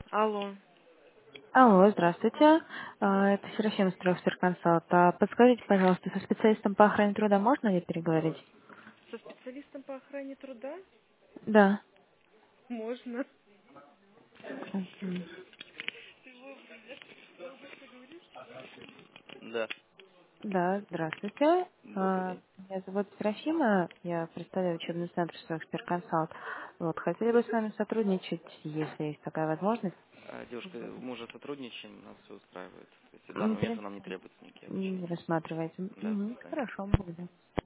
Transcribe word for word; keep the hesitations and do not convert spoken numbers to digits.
Алло. Алло, здравствуйте. А, Это Серафима Стройсперконсалт. А Подскажите, пожалуйста, со специалистом по охране труда можно ли переговорить? Со специалистом по охране труда? Да. Можно. Мгм. Да, Да, здравствуйте. добрый А, день. Меня зовут Серафима, я представляю учебный центр Стройсперконсалт. Вот, хотели бы с вами сотрудничать, если есть такая возможность. А, девушка, мы уже сотрудничаем, нас все устраивает. То есть в данный М, В момент принципе, нам не требуется никакие не обучения. рассматриваете. Да, до Мгм. свидания. Хорошо, благодарю.